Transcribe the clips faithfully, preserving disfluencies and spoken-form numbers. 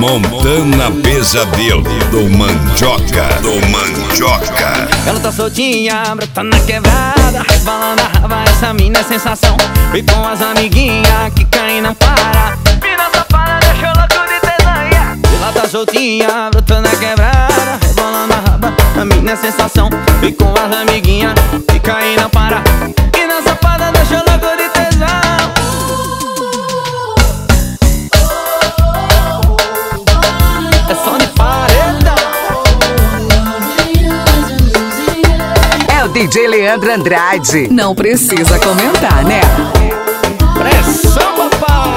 Montana Pesadelo do Mandioca, do Mandioca. Ela tá soltinha, brota na quebrada, rebolando a raba, essa mina é sensação. Vem com as amiguinhas que cai e não para. Mina safada, deixa eu louco de tesão, yeah. Ela tá soltinha, brota na quebrada, rebolando a raba, a mina é sensação. Vem com as amiguinhas que cai e não para. Mina safada, deixa eu louco de tesão. D J Leandro Andrade. Não precisa comentar, né? Pressão, papai!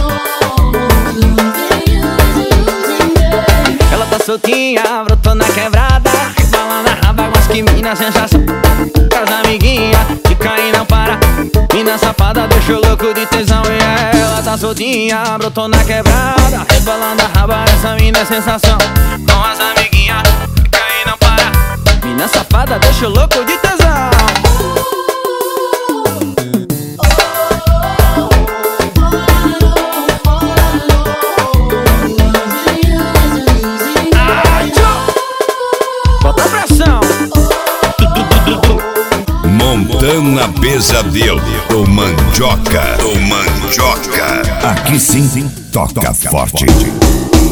Ela tá soltinha, brotou na quebrada, rebolando a raba, mas que mina sensação. Com as amiguinhas, que cai e não para. Mina safada, deixa o louco de tesão. E ela tá soltinha, brotou na quebrada, rebolando a raba, essa mina é sensação. Com as amiguinhas, que cai e não para. Mina safada, deixa o louco de tesão. Bota pressão. Montana Pesadelo do Mandioca, do Mandioca. Aqui sim, toca forte.